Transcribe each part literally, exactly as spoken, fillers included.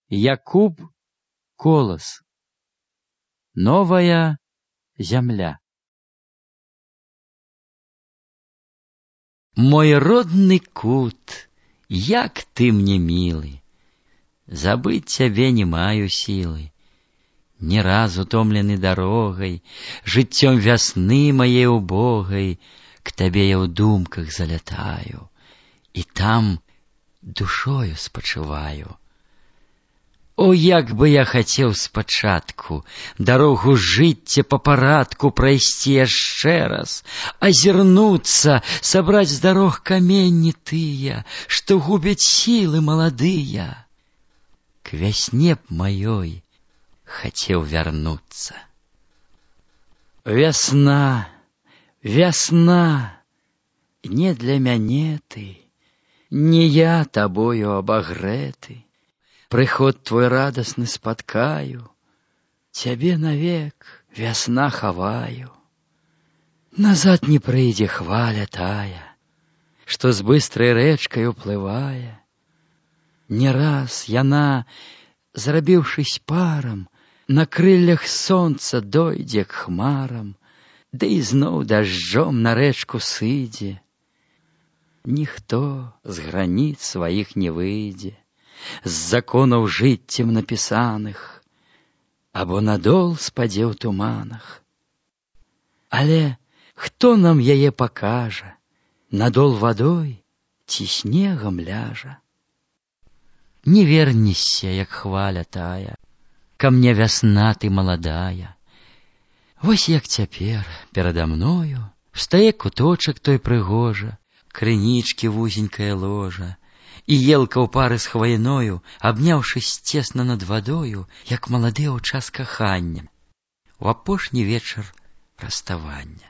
Якуб Колас. Новая земля. Мой родный кут, як ты мне милый, забыть тебя не маю силы. Не раз утомленный дорогой, жыццём весны моей убогой, к тебе я в думках залетаю, и там душою спочиваю. О, як бы я хотел спачатку дорогу жыцця по парадку пройсці яшчэ раз, озернуться, собрать с дорог каменні тыя, что губят силы молодые. К весне б моей хотел вернуться. Весна, весна, не для мяне ты, не я тобою обогреты. Приход твой радостный спаткаю, тебе навек, весна, хаваю. Назад не прыйдзе хваля тая, что с быстрой рэчкай уплывае. Не раз яна, зрабіўшись паром, на крыльях солнца дойдзе к хмарам, да и зноў дождем на рэчку сыдзе. Ніхто з границ своих не выйдзе, з законаў жыццем напісаных, або надол спадзе ў туманах. Але хто нам яе пакажа, надол вадой ці снегам ляжа? Не вернешся, як хваля тая, ко мне вясна ты маладая. Вось як цяпер перада мною встае куточак той прыгожа, крынічкі вузенькая ложа, і елка ў пары з хваіною, абняўшись цесна над вадою, як маладыя ў час кахання, у апошні вечар расставання.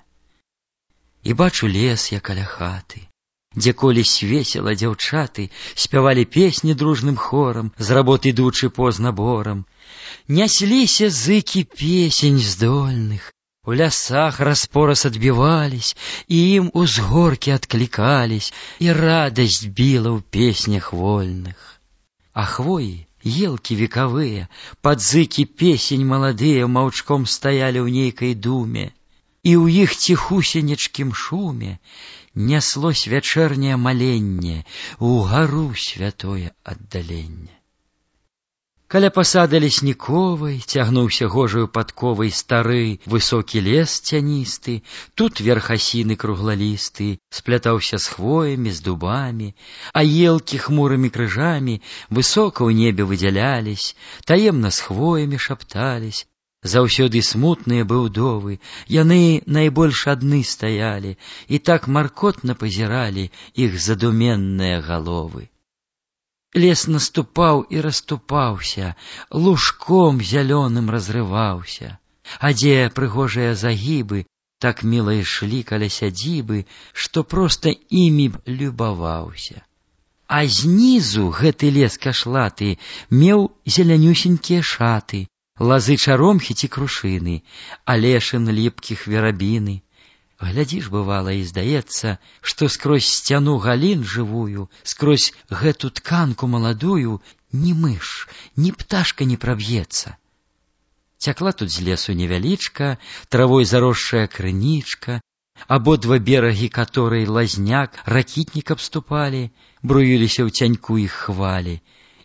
І бачу лес я каля хаты, дзе колісь весела дзяўчаты спявалі песні дружным хорам, з работ ідучы позна борам. Нясліся зыкі песень здольных, у лясах распораз адбівались, і ім узгоркі адклікались, і радасць біла ў песнях вольных. А хвоі, елкі векавыя, пад зыкі песень маладыя маўчком стаялі ў нейкай думе, і ў іх ціхусенечкім шуме няслось вячэрняе маленне угару святое аддаленне. Каля пасады лесніковай цягнуўся гожаю падковай стары высокі лес цяністы, тут верх асіны круглалісты сплятаўся з хвоямі, з дубамі, а елкі хмурымі крыжамі высока ў небе выдзялялись, таемна з хвоямі шаптались. Заўсёды смутныя бы ўдовы, яны найбольш адны стаялі, і так маркотна пазіралі іх задуменныя галовы. Лес наступаў і расступаўся, лужком зялёным разрываўся, а дзе прыгожыя загібы так міла ішлі каля сядзібы, што проста імі б любаваўся. А знізу гэты лес кашлаты меў зелянюсенькія шаты, лазы чаромхі ці крушыны, алешын ліпкіх верабіны. Глядзіш, бывала, і здаецца, што скрозь сцяну галін жывую, скрозь гэту тканку маладую ні мыш, ні пташка не праб'ецца. Цякла тут з лесу невялічка, травой заросшая крынічка, абодва берагі каторай лазняк, ракітнік абступалі, бруіліся ў цяньку іх хвалі.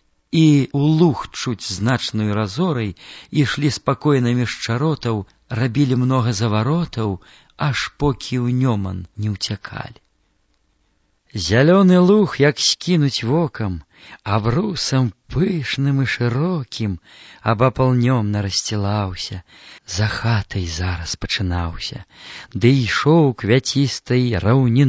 І ў луг чуць значную разорай ішлі спакойна між чаротаў, рабілі многа заваротаў, аж покі ў нёман не ўцякалі. Зялёны луг, як скінуць вокам, абрусам пышным і шырокім, абапалнёмна рассцілаўся, за хатай зараз пачынаўся, ды ішоў квяцістай раўніною